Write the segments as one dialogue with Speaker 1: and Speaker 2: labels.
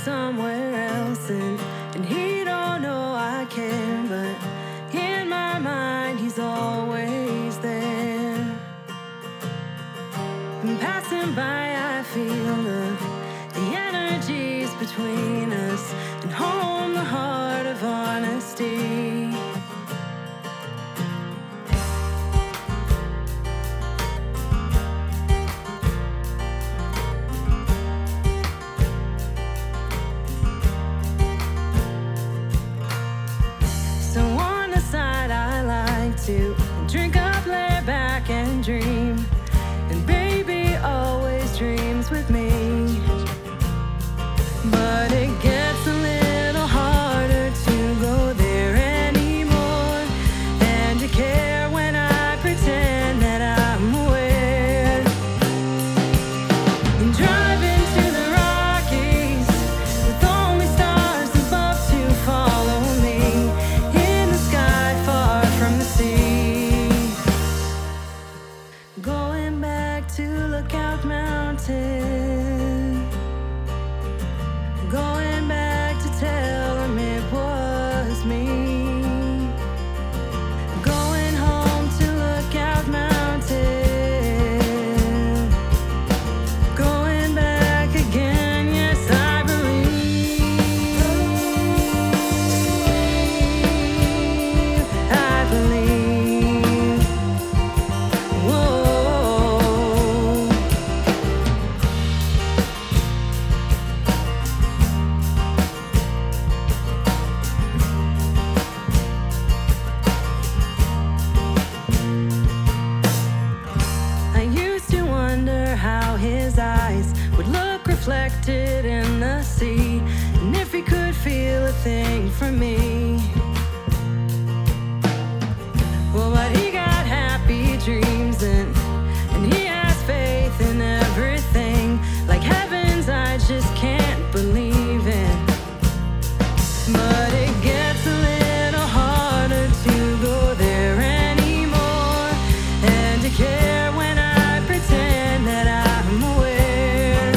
Speaker 1: somewhere else, and he don't know I care, but in my mind he's always there. And passing by, I feel the energies between us, and home, the heart of honesty. So on the side, I like to drink up, lay back and dream, and baby always dreams with me. But it gets a little harder to go there anymore, and to care when I pretend that I'm aware. And driving to the Rockies with only stars above to follow me, in the sky far from the sea. Going back to Lookout Mountain, going back to tell him it was me. Going home to Lookout Mountain, going back again, yes, I believe, I believe, whoa. I used to wonder how his eyes would look reflected in the sea, and if he could feel a thing from me. Well, but he got happy dreams, and he has faith in everything, like heavens I just can't believe in. But it gets a little harder to go there anymore, and to care when I pretend that I'm aware.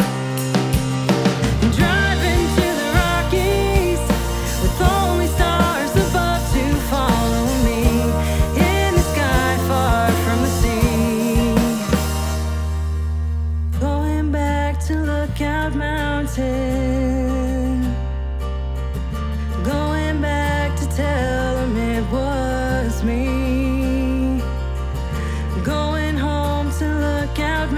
Speaker 1: Driving to the Rockies with only stars above to follow me, in the sky far from the sea. Going back to Lookout Mountain, going back to tell him it was me. Going home to Lookout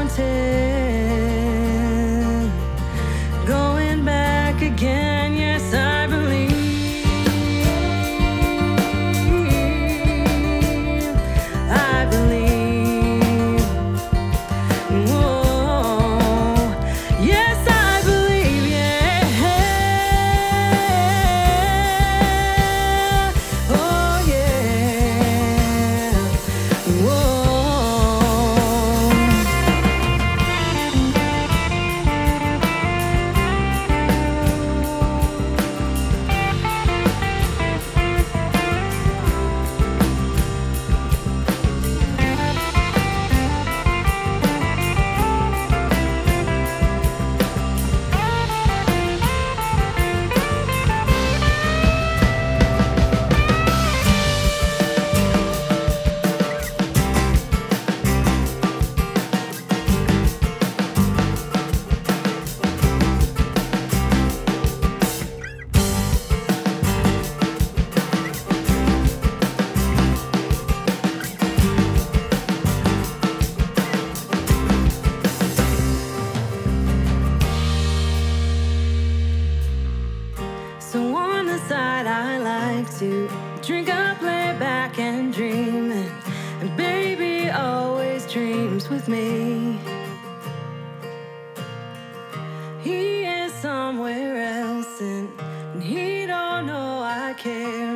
Speaker 1: Mountain, going back again, yes, I believe, I believe, whoa, yes, I believe, yeah, oh yeah, whoa. So on the side, I like to drink up, lay back and dream, and baby always dreams with me. He is somewhere else, and he don't know I care.